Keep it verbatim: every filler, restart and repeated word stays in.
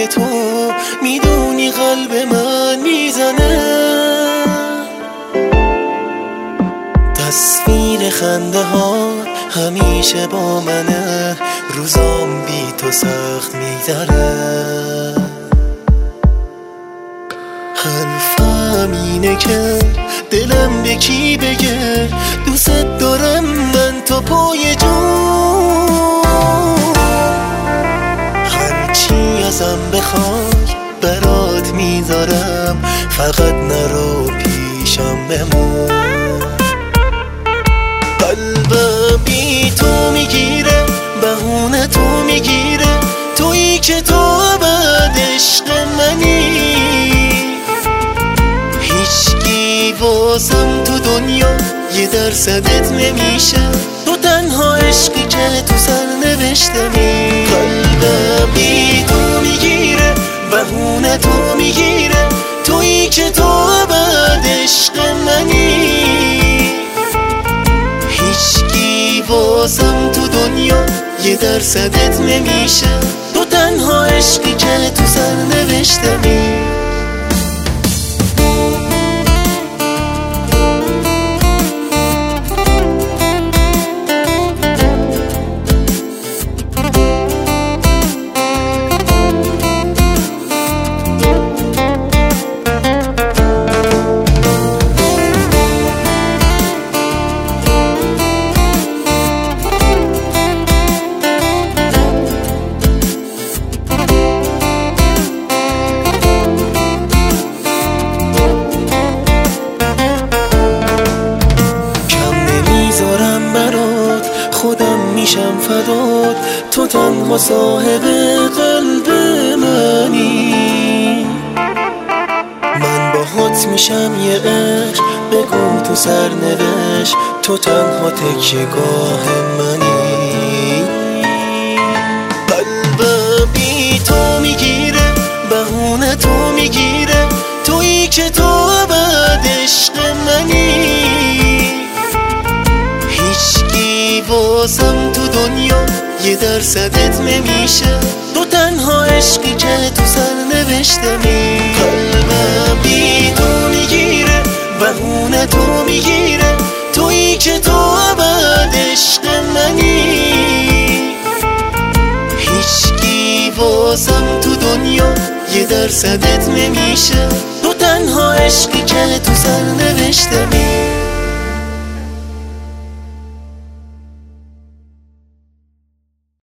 تو میدونی قلب من میزنه. تصویر خنده ها همیشه با منه، روزام بی تو سخت میگذره. حرفم اینه که دلم به کی بگه دوست دارم من تا پای جون. هرچی ازم بخوای برات میذارم، فقط نرو پیشم بمون. قلبم بی تو میگیره، بهونه تو میگیره، تویی که تو ابد عشق منی. هیچکی واسم تو دنیا یه درصدت نمیشه، تو تنها عشقی که تو سر نوشتمی. قلبم بی تو میگیره، بهونه تو میگیره، تویی که تو ابد عشق منی. هیچکی واسم تو دنیا یه درصدت نمیشه، تو تنها عشقی که تو سر نوشتمی. خودم میشم فدات، تو تنها صاحب قلب منی. من باهات میشم یه عشق، بگو تو سرنوشت، تو تنها تکیه‌گاه منی. قلبم بی تو میگیره، بهونه تو میگیره، تویی که تو ابد عشق منی. واسم تو دنیا یه درصدت نمیشه، تو تنها عشقی که تو سر نوشتمی. قلبم بی تو میگیره، بهونه تو میگیره، تویی که تو ابد عشق منی. هیچکی واسم تو دنیا یه درصدت نمیشه، تو تنها عشقی که تو سر نوشتمی.